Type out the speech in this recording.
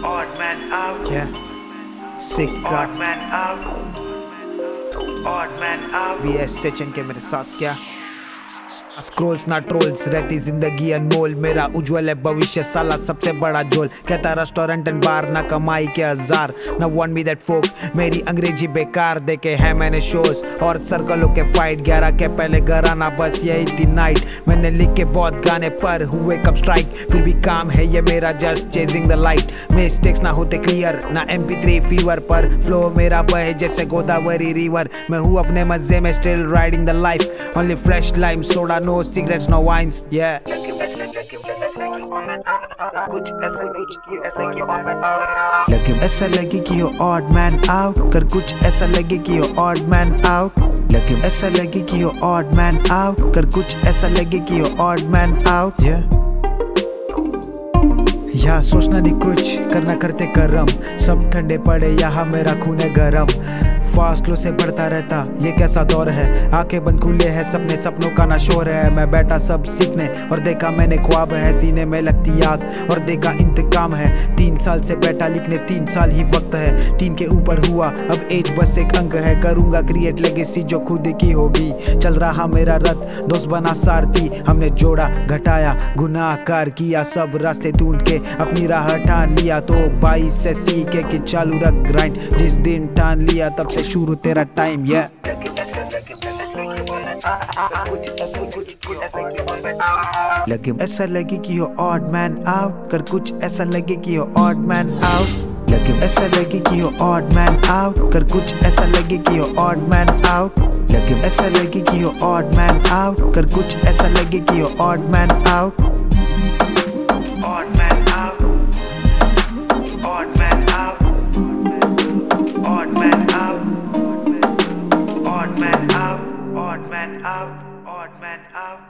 Odd man out. Yeah. Sick Odd man out. Odd man out. VS Sachin के मेरे साथ क्या स्क्रोल्स ना ट्रोल्स रहती जिंदगी अनमोल मेरा उज्जवल है भविष्य साला सबसे बड़ा जोल कहता रेस्टोरेंट एंड बार ना कमाई के हजार ना वांट मी दैट फोक मेरी अंग्रेजी बेकार देखे हैं मैंने शोज और सर्कलों के फाइट 11 के पहले घर आना बस यही थी नाइट मैंने लिख के बहुत गाने पर हुए कब स्ट्राइक फिर भी काम है ये मेरा just chasing the light mistakes ना होते क्लियर ना MP3 फीवर पर फ्लो मेरा बहे जैसे गोदावरी रिवर मैं हूँ अपने मजे में still riding the life only fresh lime soda no cigarettes, no wines, yeah. लेकिन ऐसा लगे कि you're odd man out कर कुछ ऐसा लगे कि you're odd man out लेकिन ऐसा लगे कि you're odd man out कर कुछ ऐसा लगे कि you're odd man out yeah. यहाँ सोचना नहीं कुछ करना करते करम सब ठंडे पड़े यहाँ मेरा खून है गरम फास्ट लो से बढ़ता रहता ये कैसा दौर है आंखें बंद खुले हैं सपने सपनों का ना शोर है मैं बैठा सब सीखने और देखा मैंने ख्वाब है सीने में लगती आग और देखा इंतकाम है 3 साल से बैठा लिखने 3 साल ही वक्त है 3 के ऊपर हुआ अब एज बस एक अंक है करूंगा क्रिएट लेगेसी जो खुद की होगी चल रहा मेरा रथ दोस्त बना सारथी हमने जोड़ा घटाया गुनाहगार किया सब रास्ते ढूंढ के अपनी राह ठान लिया तो 22 से सीखे कि चालू रख ग्राइंड जिस दिन ठान लिया तब से शुरू तेरा टाइम ये लेकिन ऐसा लगे कि you're odd man out कर कुछ ऐसा लगे कि you're odd man out लेकिन ऐसा लगे कि you're odd man out कर कुछ ऐसा लगे कि you're odd man out लेकिन ऐसा लगे कि you're odd man out कर कुछ ऐसा लगे कि you're odd man out Odd man out. Odd man out. Odd man out. Odd man out. Odd man out. Odd man out.